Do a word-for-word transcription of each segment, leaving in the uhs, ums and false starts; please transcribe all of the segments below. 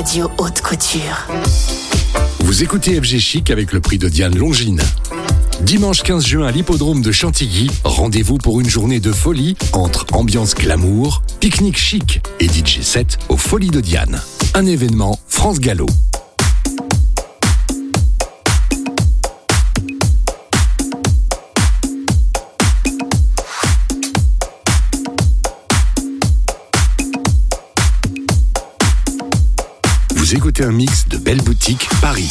radio haute couture. Vous écoutez F G Chic avec le prix de Diane Longines. Dimanche quinze juin à l'hippodrome de Chantilly, rendez-vous pour une journée de folie entre ambiance glamour, pique-nique chic et D J set aux Folies de Diane. Un événement France Gallo. Vous écoutez un mix de Belle Boutique Paris.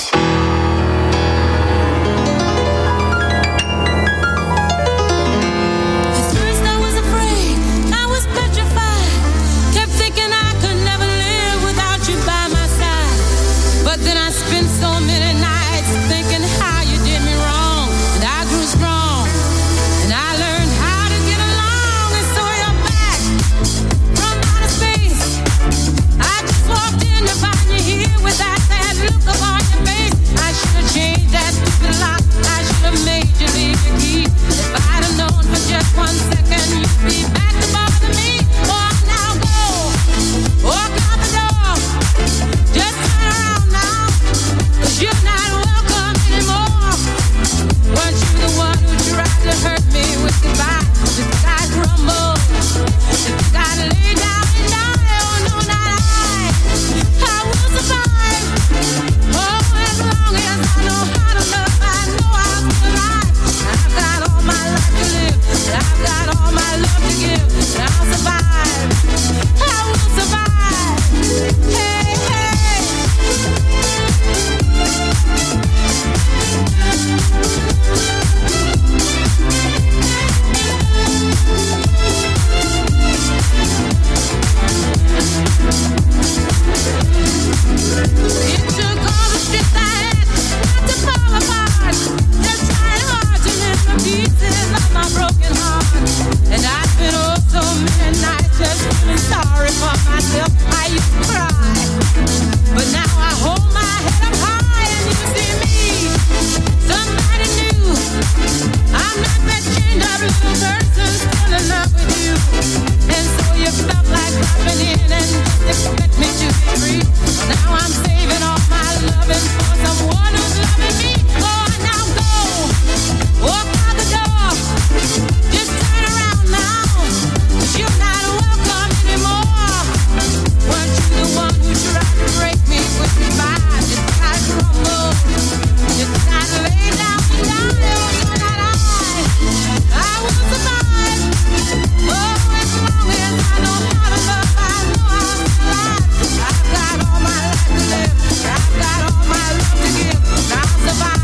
I've got all my life to live. I've got all my love to give. Now I'll survive.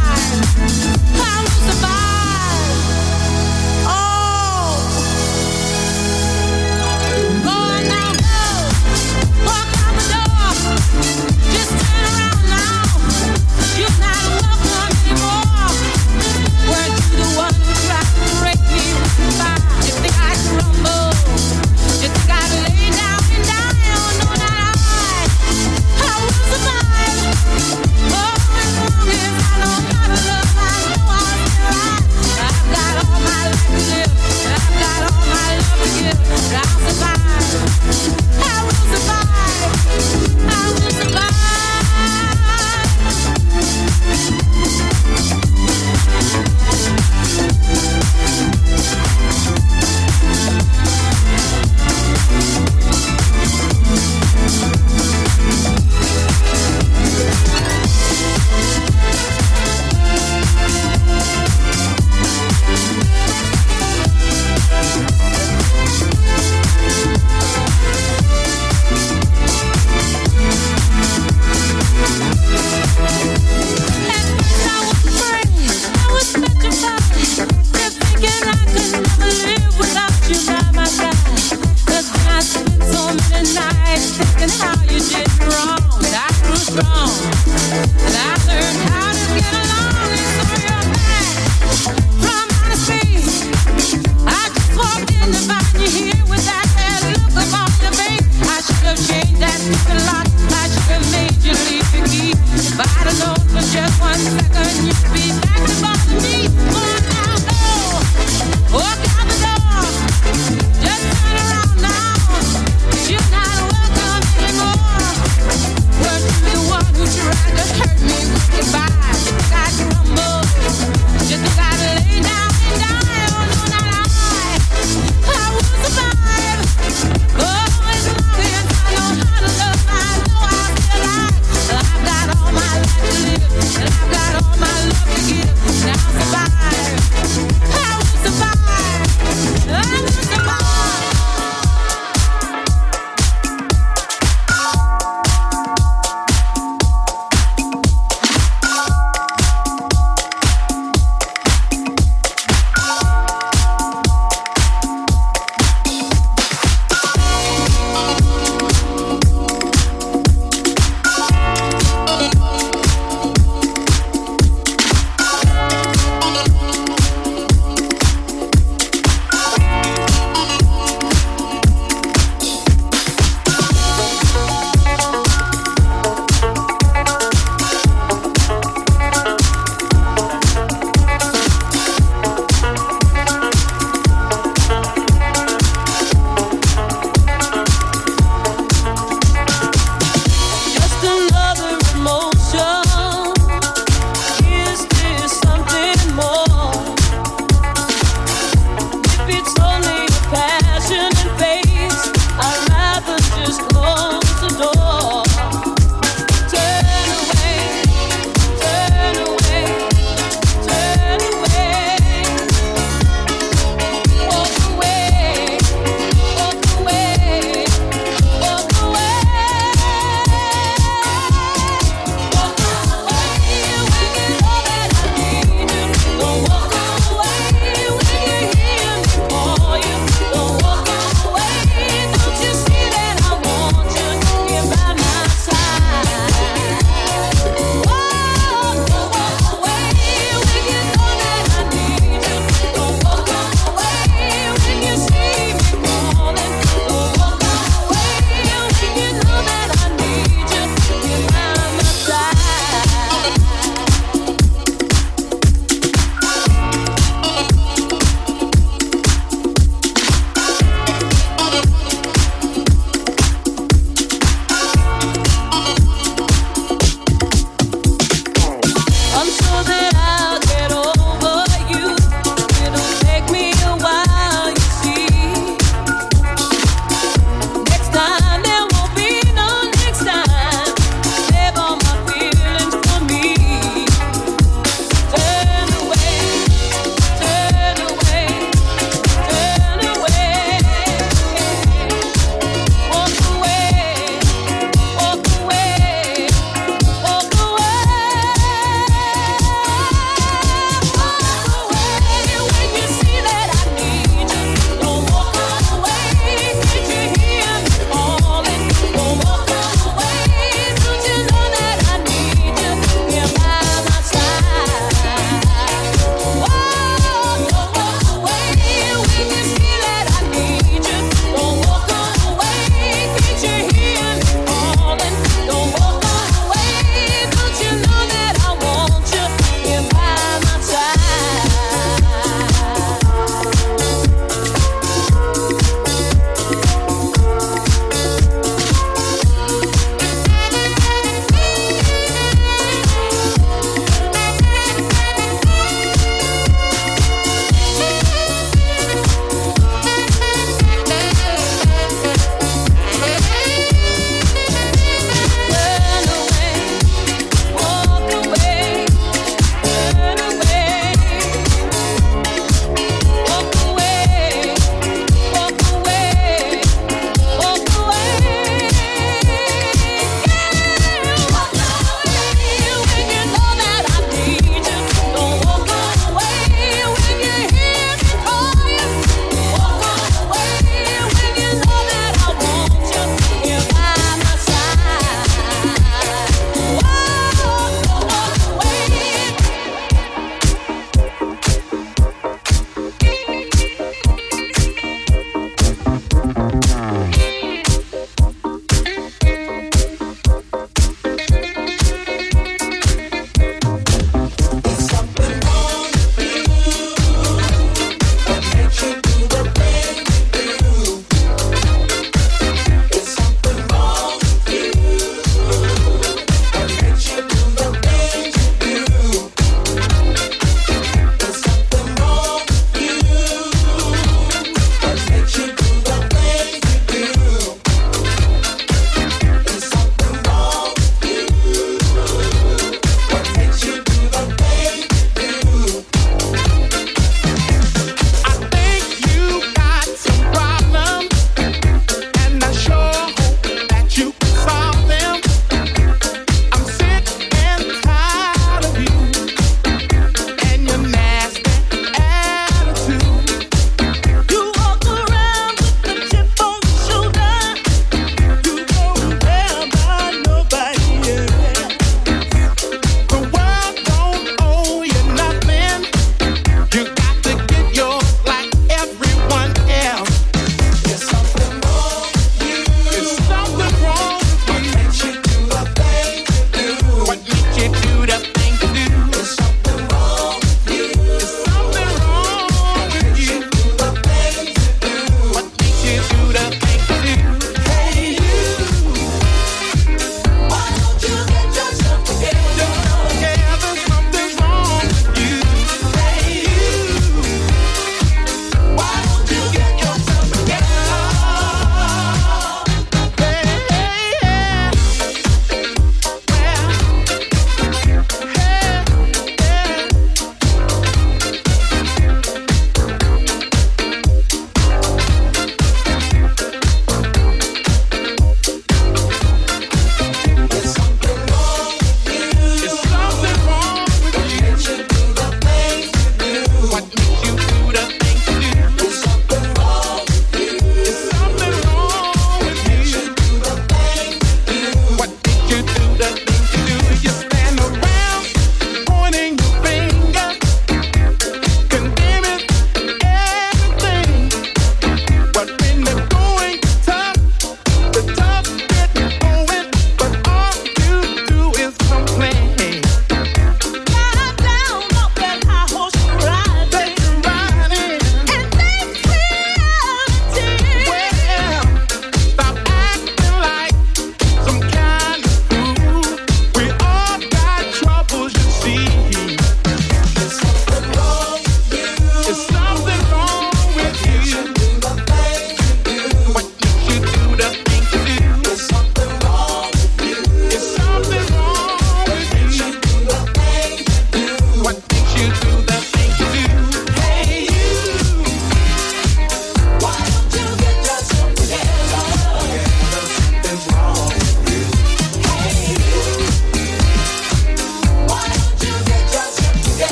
Walk away.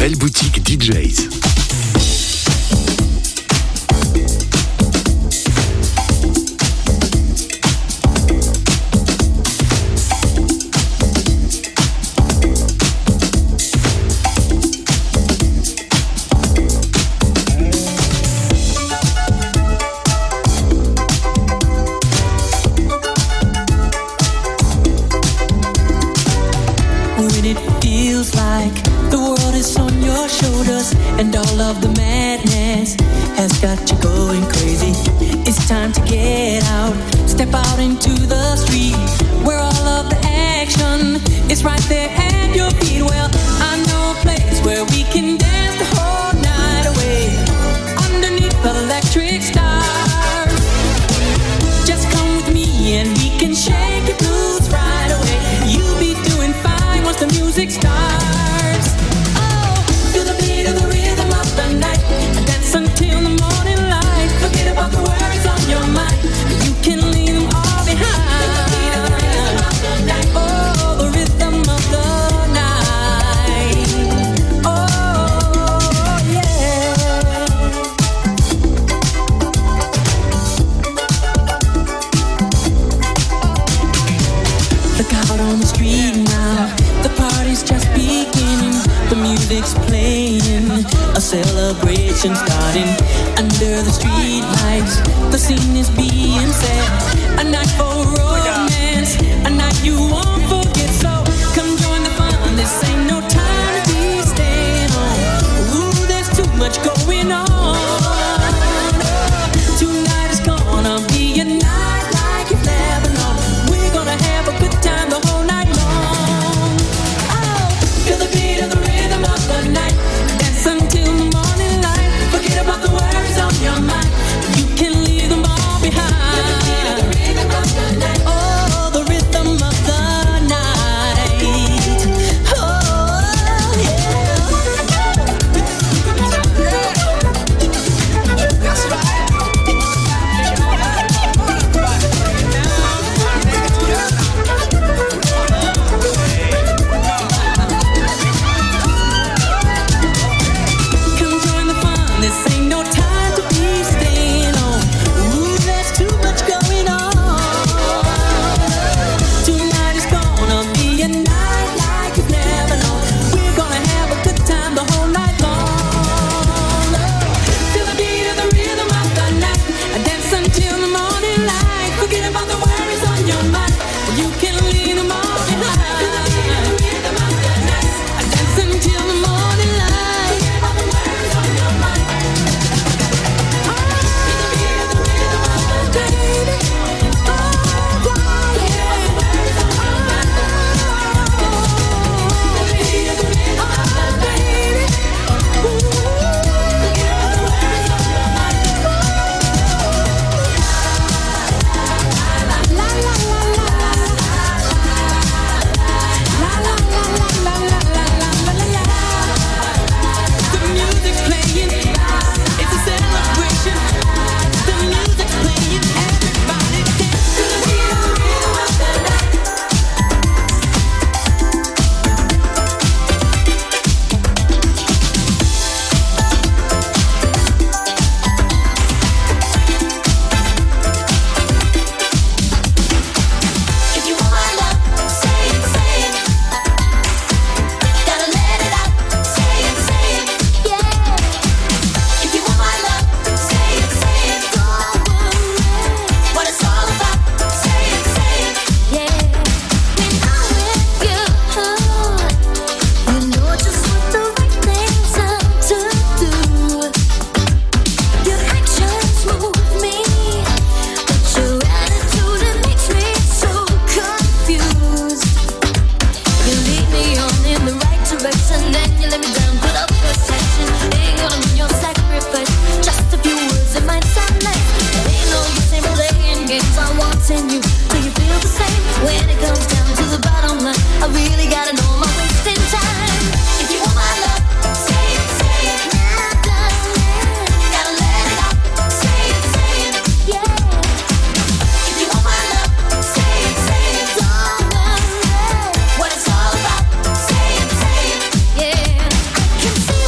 belle boutique D Js. And all of the madness has got you going crazy. It's time to get out, step out into the street, where all of the action is right there at your feet. Well, I know a place where we can dance the whole night away, underneath the electric stars. Just come with me and we can shake your blues right away. You'll be doing fine once the music starts. Oh, feel the beat of the rhythm of the night, dance until the morning light. Forget about the worries on your mind, you can leave them all behind. Feel the beat of the rhythm of the night. Oh, the rhythm of the night. Oh, yeah. Look out on the street now, the party's just beginning. The music's playing, a celebration starting. Under the street lights, the scene is being set. A night for romance, a night you won't forget. So come join the fun, this ain't no time to be staying home. Ooh, there's too much going on. Tonight is gonna be a night like you've never known. We're gonna have a good time the whole night long. Oh, feel the beat of the rhythm of the night, dance until the morning light. Forget about the worries on your mind, you can leave them all behind. Feel the beat of the rhythm of the night. Oh, the rhythm of the night. Oh, yeah. That's right. Come join the fun, this ain't no time to be staying on. Ooh, there's too much going on. Tonight is gonna be a night like you've never known. We're gonna have a good time the whole night long. Feel the beat of the rhythm of the night, dance until the morning light. Forget about the worries on your mind, you can leave them all behind. Feel the beat of the rhythm of the night, dance until the morning light. Forget about the worries on your mind. Feel the beat of the rhythm of the night. Oh, yeah. Forget about the worries on your mind. Feel the beat of the rhythm of the night. Ooh, forget about the worries on your mind. La la la la la la la la la la la. The music's playing, it's a celebration. The music's playing, everybody dance to the beat of the rhythm of the night. If you want my love, say it, say it. Gotta let it out, say it, say it, yeah. If you want my love, say it, say it. Don't worry, what it's all about, say it, say it, yeah. When I'm with you, you know just what the right things are to do. Your actions move me, but your attitude, it makes me so confused. You lead me on in the right direction, then you let me down, put up protection. Ain't gonna mean your sacrifice, just a few words, it might sound nice, but ain't no use in playing games. I'm wanting you, do you feel the same? When it comes down to the bottom line, I really gotta know am I wasting time? If you want my love, say it, say it. Gotta let it out, say it, say it, yeah. If you want my love, say it, say it. Don't worry, what it's all about, say it, say it, yeah. I can see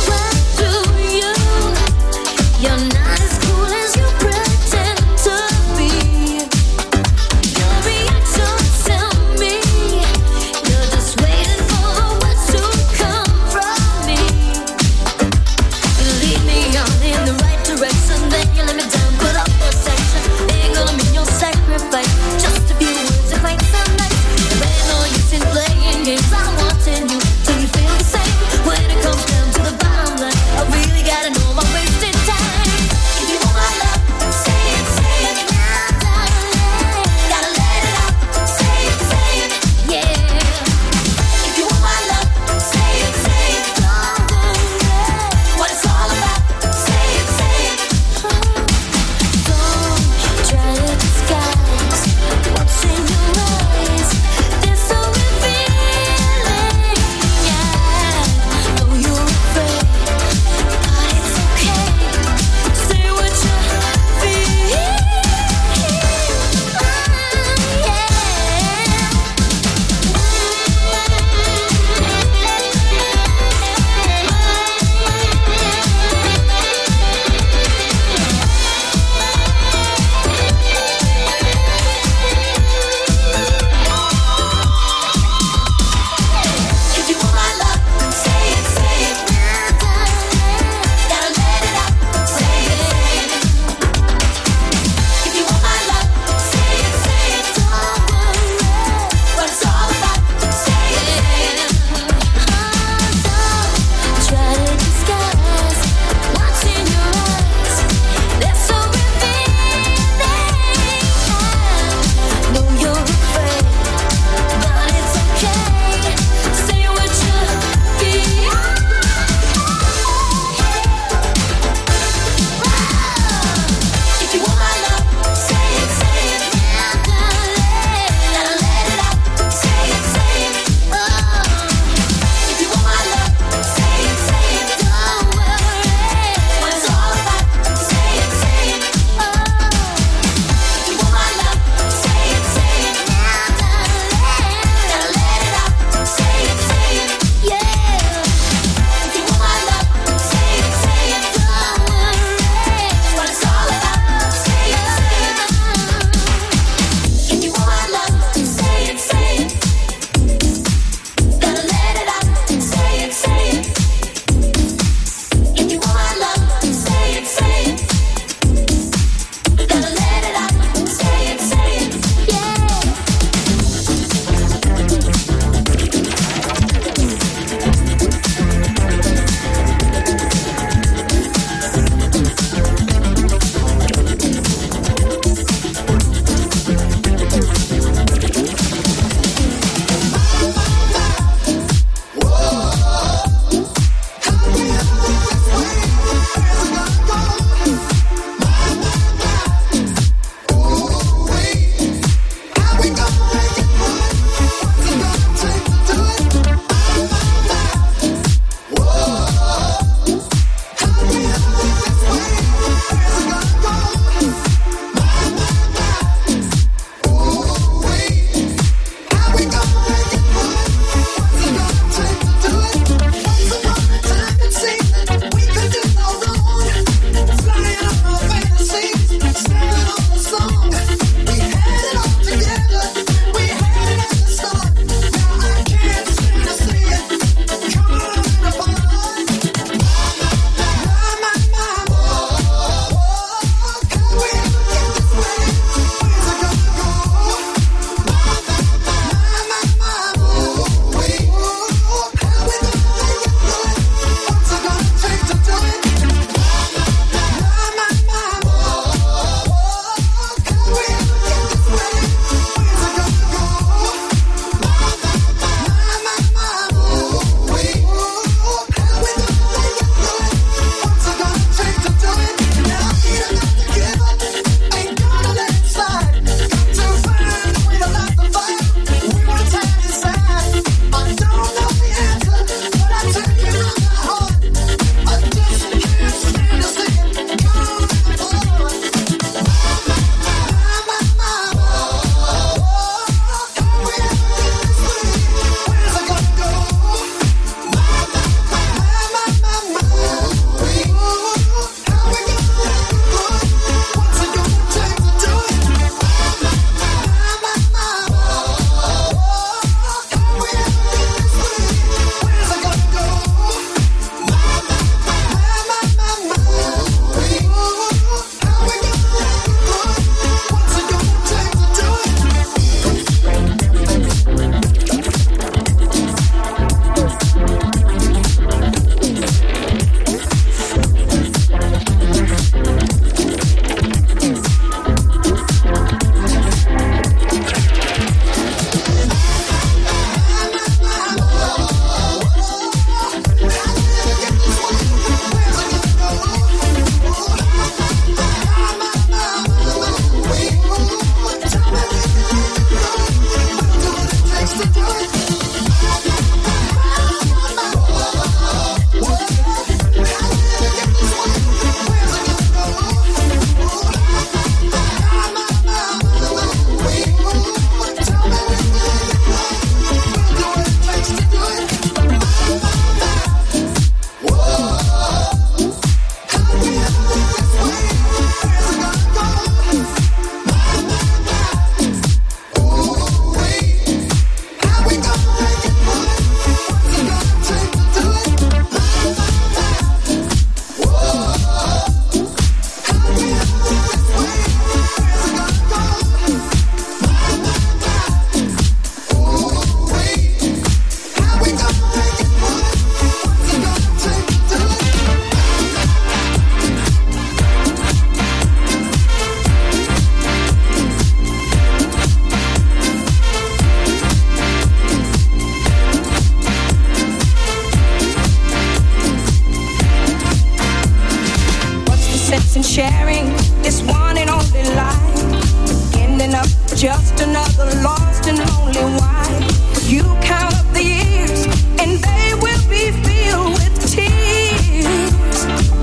and sharing this one and only life. Ending up just another lost and lonely wife. You count up the years and they will be filled with tears.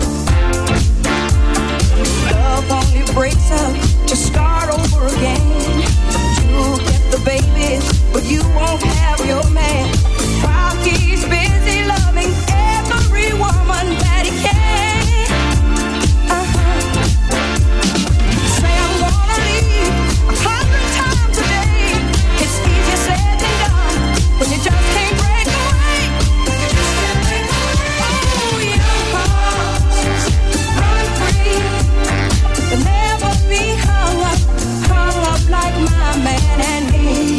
Love only breaks up to start over again. You'll get the babies, but you won't have your man. While he's busy loving every woman that he can. Uh-huh. Say I'm gonna leave a hundred times a day. It's easier said than done when you just can't break away. You just can't break away. Oh, your hearts run free. You'll never be hung up, hung up like my man and me.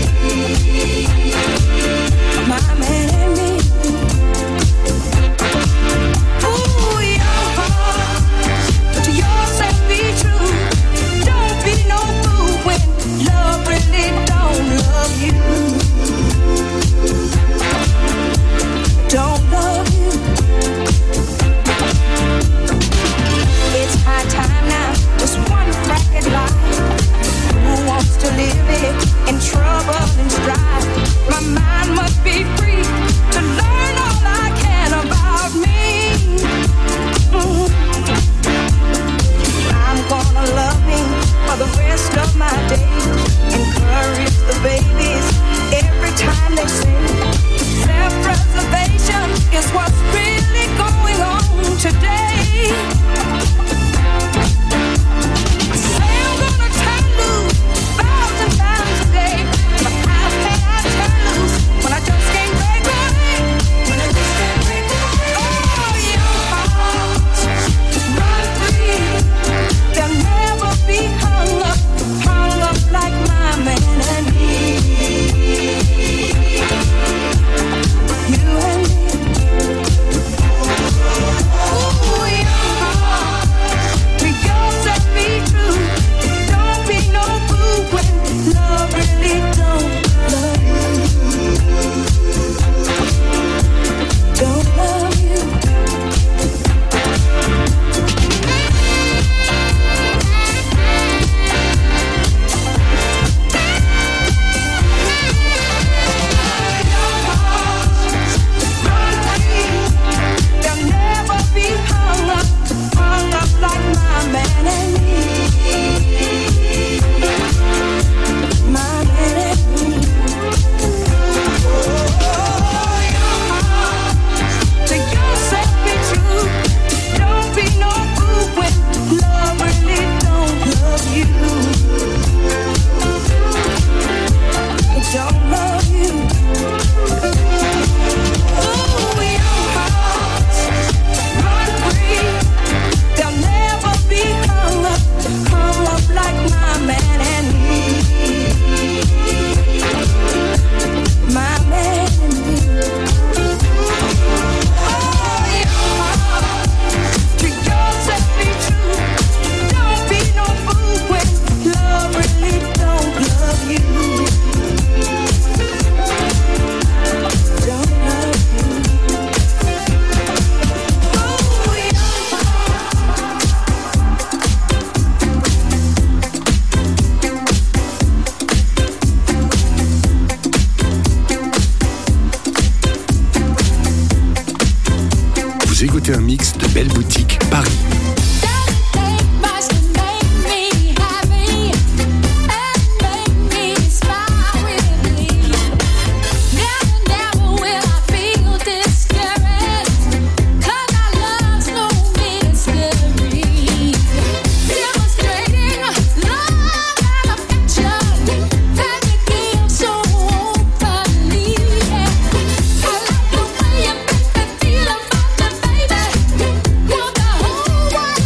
My man and me. Ooh, your heart to yourself be true. Don't be no fool when love really don't love you. Don't love you. It's high time now, just one crack at life. Who wants to live it in trouble and strife? My mind must be free to learn all I can about me. Mm-hmm. I'm gonna love me for the rest of my days. Encourage the babies every time they sing. Self-preservation is what's really going on today. Say I'm gonna turn loose thousand times a day, but how can I turn loose when I just can't break away? When I just can't break away. Oh, your hearts run free. They'll never be hung up, hung up like my man and me. You and me. Ooh, your heart to yourself be true. Don't be no fool when love really don't love you. Don't love you. Your hearts run free. They'll never be hung up, hung up like my man and me. My man and me. Oh, your heart to yourself be true. Don't be no fool when love really don't love you. It don't love you. Ooh, your hearts run free. They'll never be hung up, hung up like my man and me. My man and me. Oh, your heart to yourself be true. Don't be no fool when love really don't love you. Don't love you. Oh, your Vous écoutez un mix de Belle Boutique Paris. Feel about the baby, want the whole world.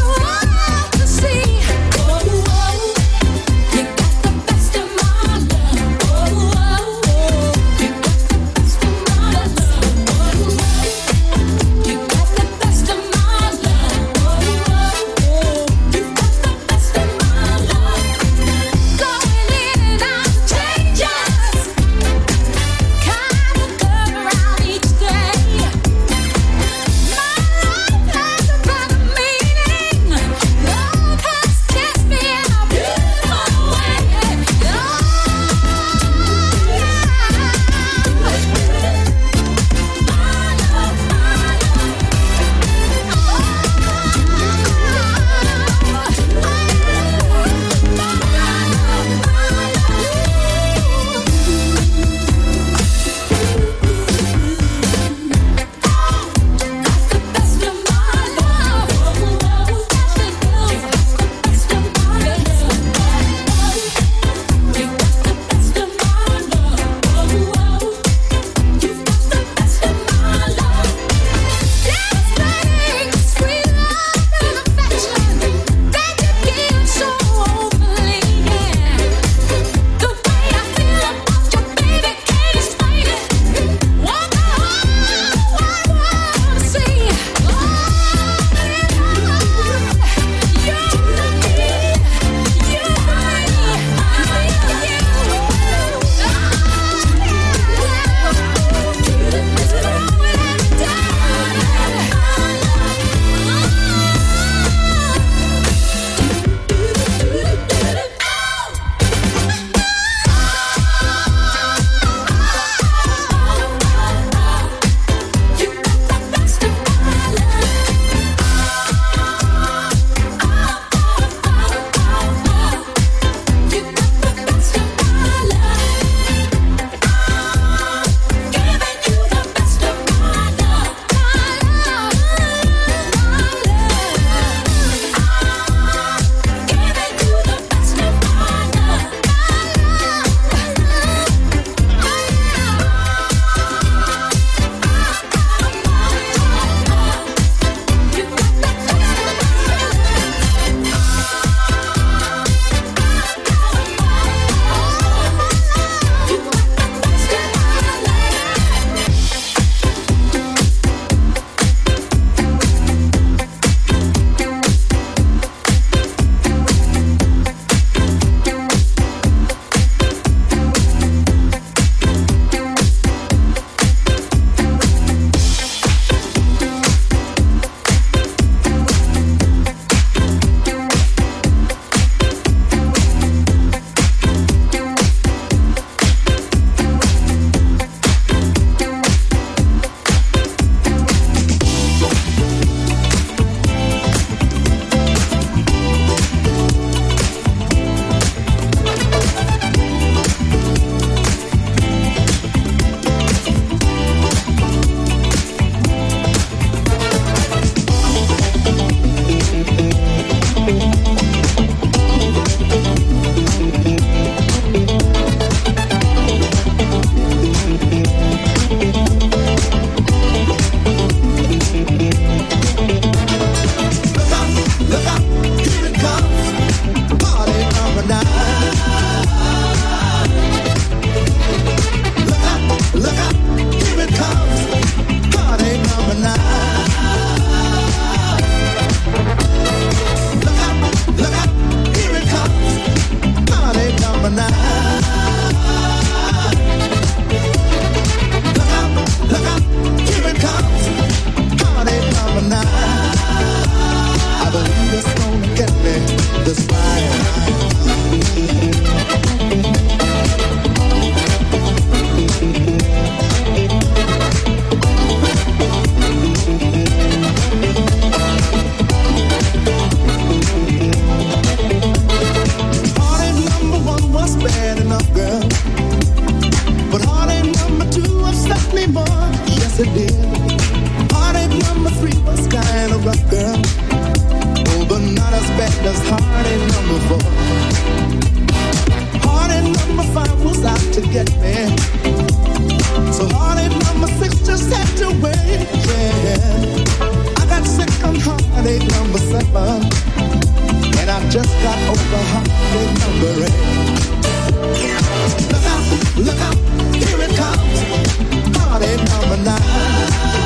as heartache number four. Heartache number five was out to get me. So heartache number six just had to wait, yeah. I got sick on heartache number seven, and I just got over heartache number eight. Look out, look out, here it comes. Heartache number nine.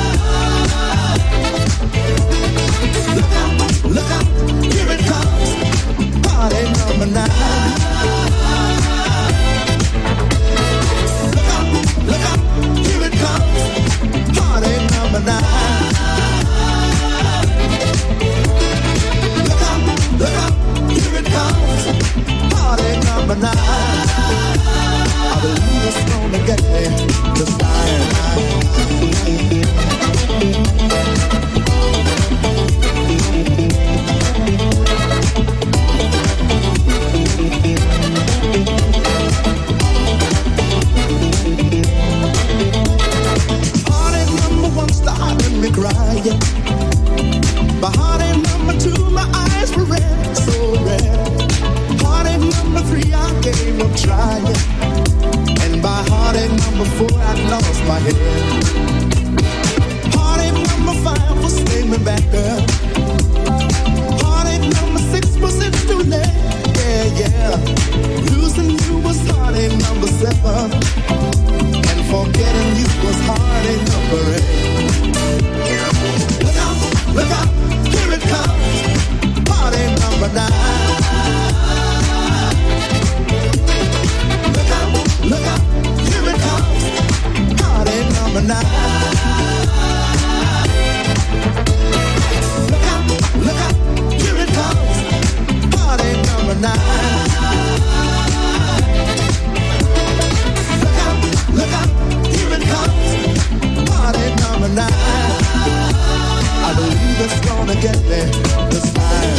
Look out, look out, here it comes. Heartache number nine. Look out, look out, here it comes. Heartache number nine. Look out, look out, here it comes. Heartache number nine. I believe it's gonna get me this time. Heartache number one started me crying. By heartache number two, my eyes were red, so red. Heartache number three, I gave up trying. And by heartache number four, I lost my head. Heartache number five was slaming back up. Heartache number six was it too late, yeah, yeah. Losing you was heartache number seven, and forgetting you was heartache number eight. Look out, look out, here it comes. Heartache number nine. Look out, look out, here it comes. Heartache number nine. Look out, look out, here it comes. Heartache number nine. Look out, look out, here it comes. Heartache number nine. I believe it's gonna get me this time.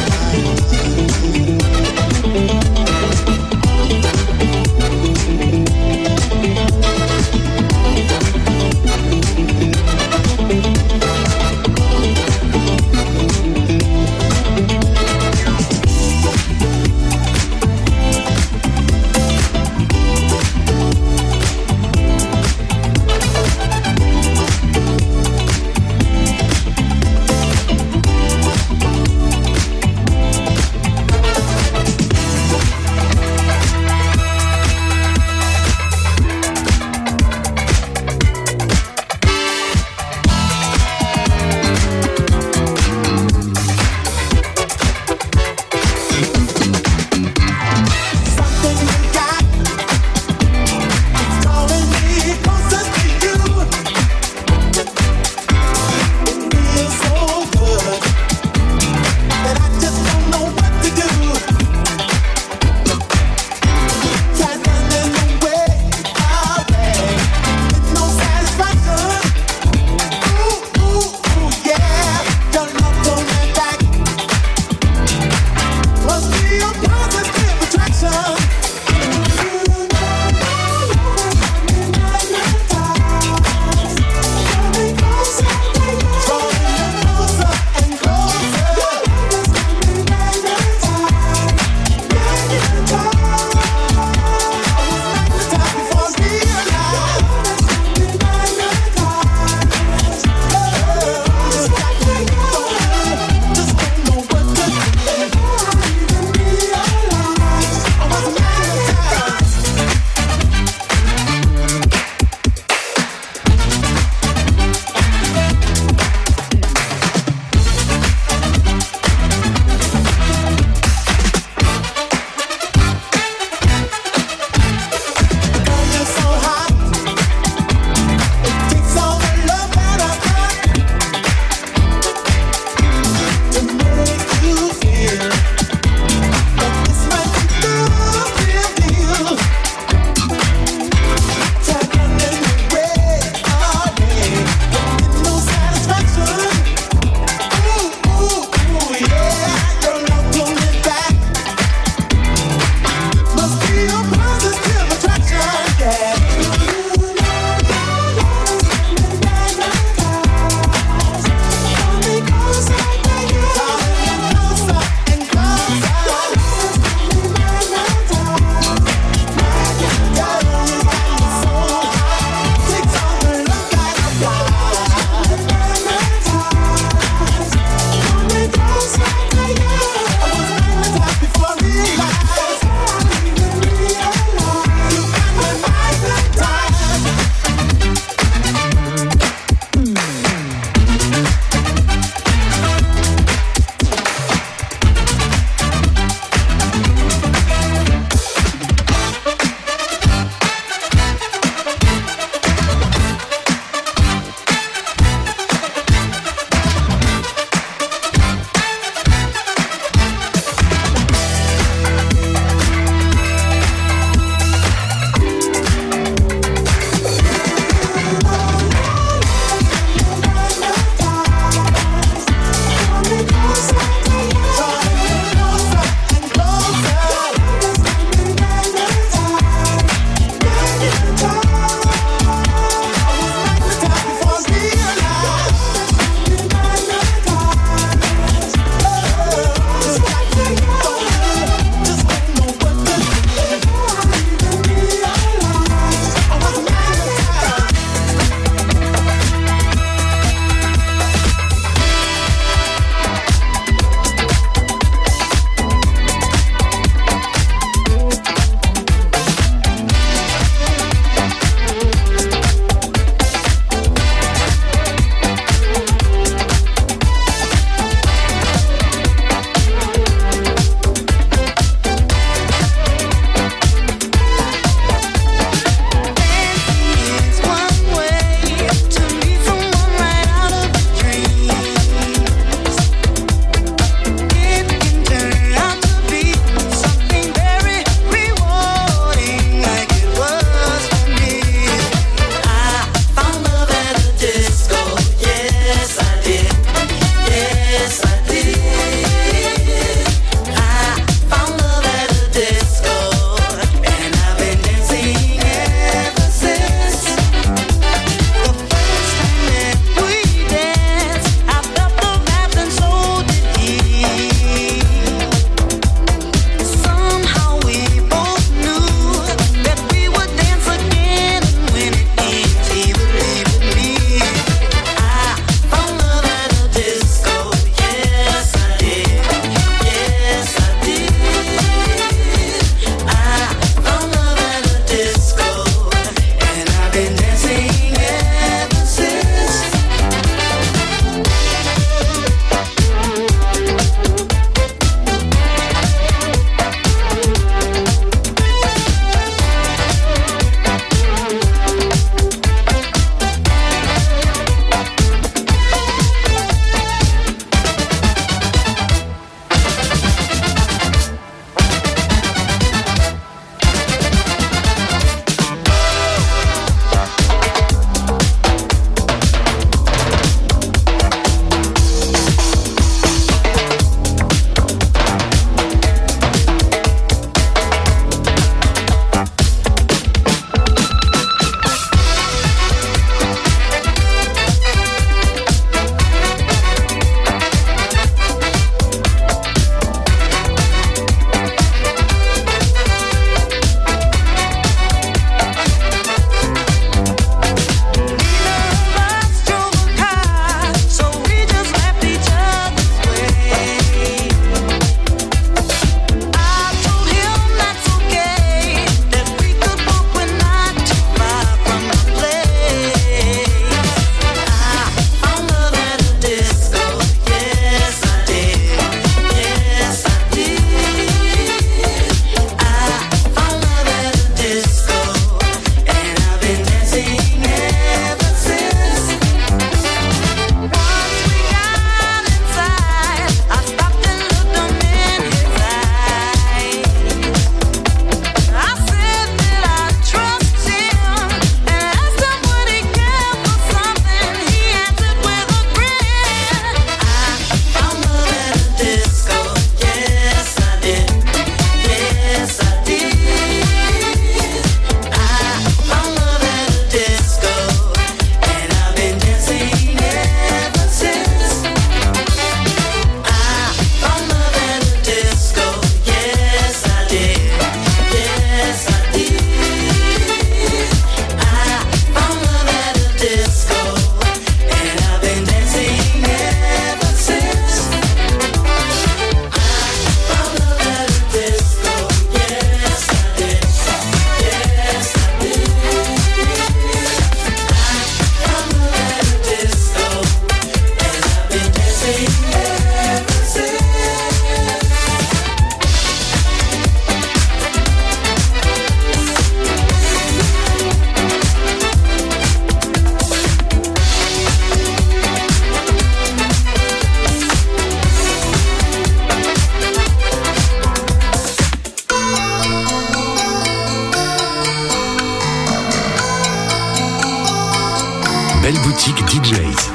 D Js.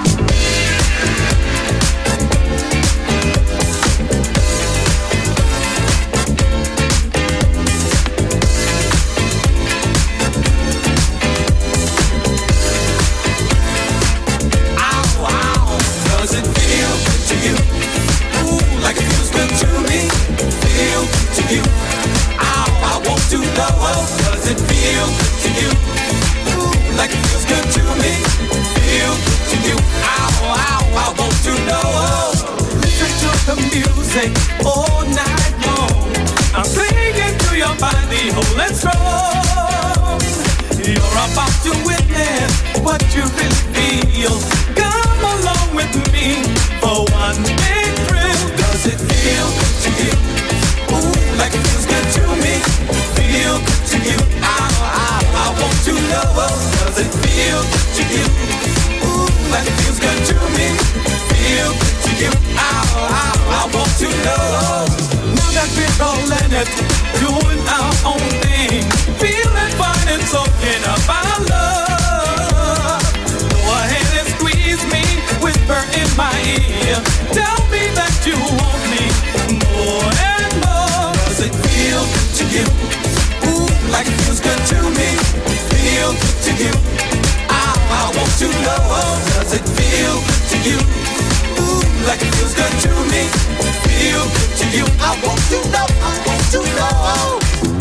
All night long, I'm clinging to your body, whole and strong. You're about to witness what you really feel. Come along with me for one big thrill. Does it feel good to you? Ooh, like it feels good to me. Feel good to you? I, I, I want to know. Does it feel good to you? Ooh, like it feels good to me. Feel good to you? I, I, I want to know. Now that we're all in it, doing our own thing, feeling fine and talking about love. Go ahead and squeeze me, whisper in my ear, tell me that you want me more and more. Does it feel good to you? Ooh, like it feels good to me. Feel good to you? I, I want to know. Does it feel good to you? Like it feels good to me, feel good to you. I want to know, I want to know.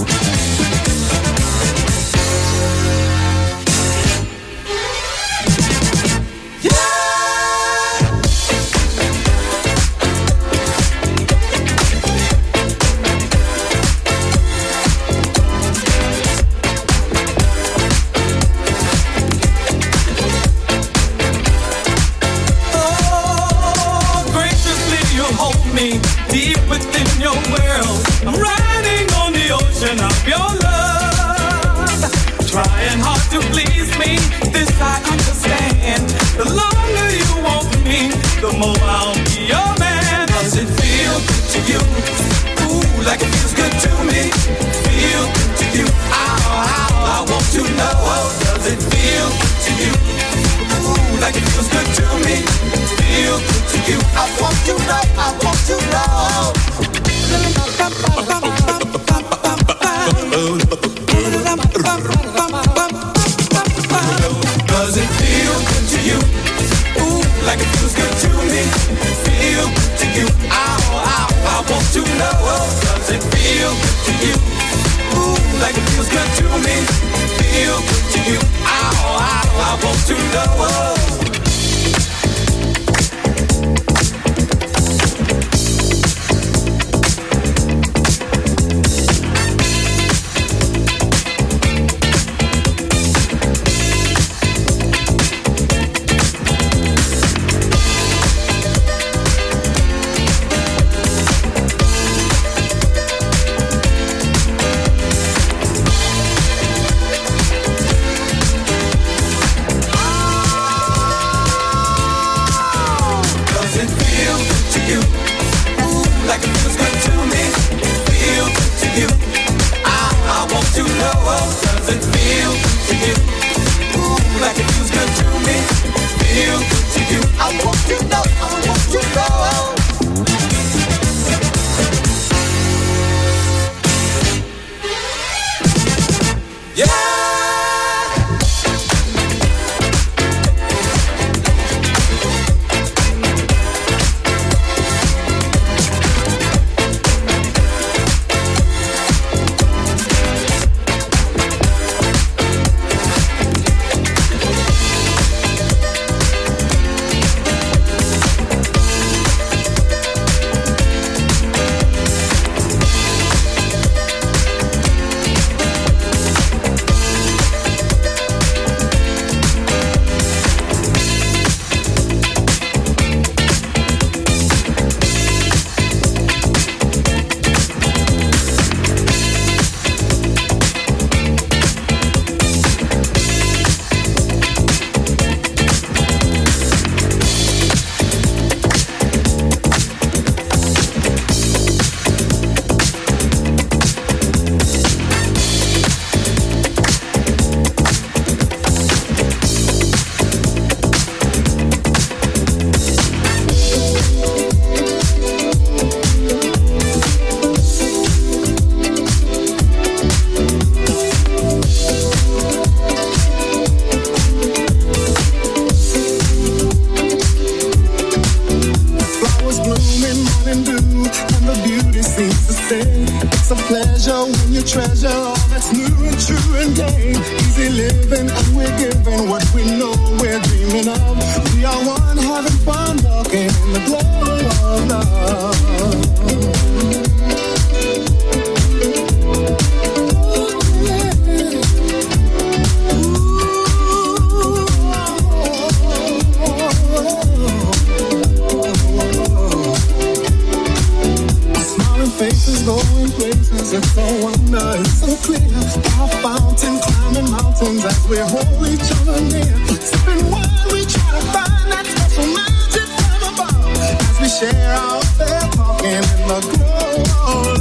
Deep within your world, I'm riding on the ocean of your love. Trying hard to please me, this I understand. The longer you want me, the more I'll be your man. Does it feel good to you? Ooh, like it feels good to me. Feel good to you? Ow, ow, I want to know. Does it feel good to you? Ooh, like it feels good to me. Feel good to you? I want to know, I want to know. Does it feel good to you? Ooh, like it feels good to me. Feel good to you? Ow, ow, I want to know. Does it feel good to you? Ooh, like it feels good to me. Feel good to you? Ow, ow, I want to know. and do, and the beauty seems to stay. It's a pleasure when you treasure all that's new and true and gay. Easy living and we're giving what we know we're dreaming of. We are one having fun walking in the glow of love. Faces going places, it's so wonder, it's so clear. Our fountain climbing mountains as we hold each other near. Sipping wine, we try to find that special magic from above as we share our fair talking in the glow.